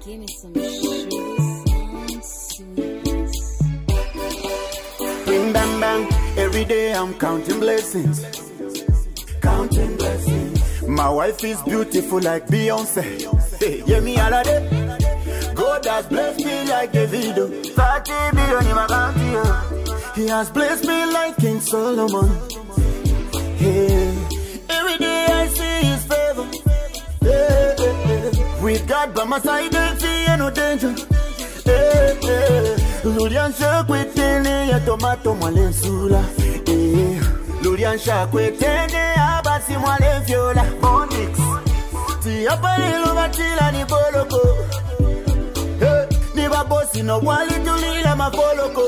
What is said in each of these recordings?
Give me some sugar, sweetness. Bing bang bang, every day I'm counting blessings. Counting blessings. My wife is beautiful like Beyonce. Hey, yeah, me all of day. God has blessed me like Davido. 30 billion in my account. He has blessed me like King Solomon. Hey, every day I see his favor. Hey, hey, hey. With God by my side, I see no danger. Hey, hey. Lurian shakwe tene ya tomato mwale nsula. Hey, Lurian shakwe tene abasi mwale viola. Onyx. Ti apalilo batila ni boloko. Hey, ni babosi no wali tulila mafoloko.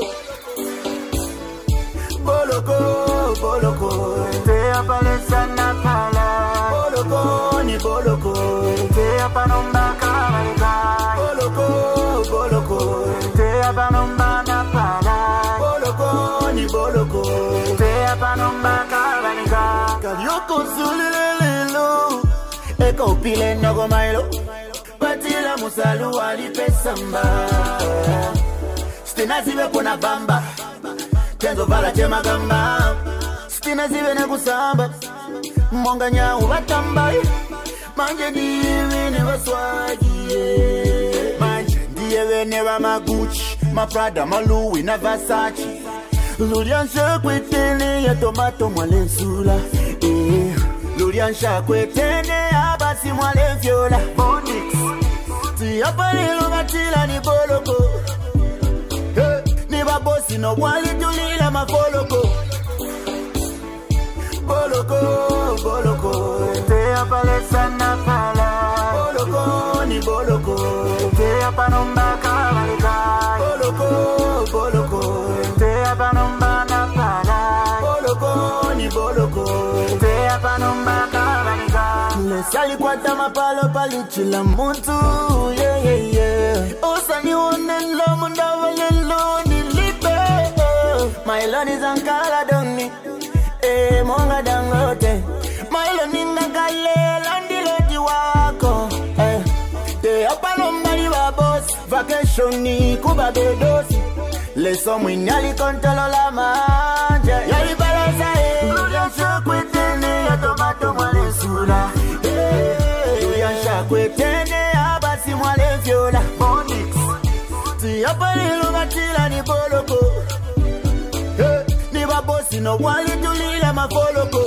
Boloko, boloko. Te apalesa na pala. Boloko, ni boloko. Te apanomba kamalika. Boloko, boloko. Te apanomba na pala. Boloko, ni boloko. Te apanomba kamalika. Kalioko sulilelo. Eko pile nogo mailo. Batila musalu wali pesamba. Stina zibe kuna bamba. Tenzo vala chema gamba. Stina zibe na kusamba. Monga nyau batamba. Manje diwe ne waswagi. Manje diwe ne wa ma Gucci, ma Prada, ma Louis, na Versace. Lurian shakwe tene ya tomato mwale nsula. Lurian shakwe tene abasi mwale viola. Onyx. Ti apalilo batila ni boloko. Hey, ni babosi no wali tulila mafoloko. Boloko, boloko. Te apalesa na pala. Boloko, ni boloko. Te apanomba kamalika. Boloko, boloko. Te apanomba na pala. Boloko, ni boloko. Te apanomba kamalika. Lesali kwa tama palo palichila muntu. Yeah, yeah, yeah. Osani onenlo mundawalelo ni lipe. My Lord is ankala doni. Monga dangote. My Lord ninga gale landiloti wako. Te apanomba li babos. Vacation ni kuba bedosi. Leso mwinyali kontolo la manja. Yali balaza Lurian shakwe tene ya tomato mwale sula. Lurian shakwe tene abasi mwale viola. Onyx. Ti apalilo batila ni boloko. Ni babosi no wali tulila mafoloko.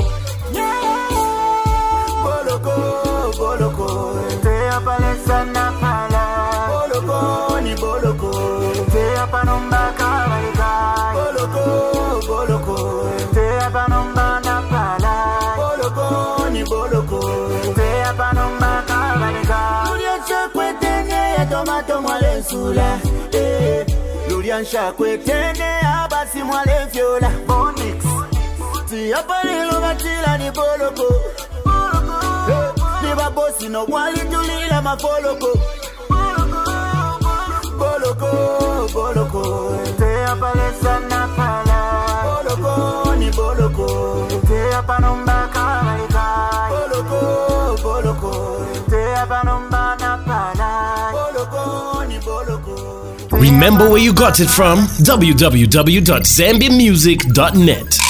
Boloko, boloko. Te apalesa na pala. Boloko, ni boloko. Te apanomba kamalika. Boloko, boloko. Te apanomba na pala. Boloko, ni boloko. Te apanomba kamalika. Lurian shakwe tene ya tomato mwale nsula. Lurian shakwe tene abasi mwale viola. Onyx. Ti apalilo batila ni boloko. Ni babosi no wali tulila mafoloko. Boloko, boloko. Te apalesa na pala. Boloko, ni boloko. Te apanomba kamalika. Boloko, boloko. Te apanomba na pala. Boloko, ni boloko. Remember where you got it from? www.zambiamusic.net.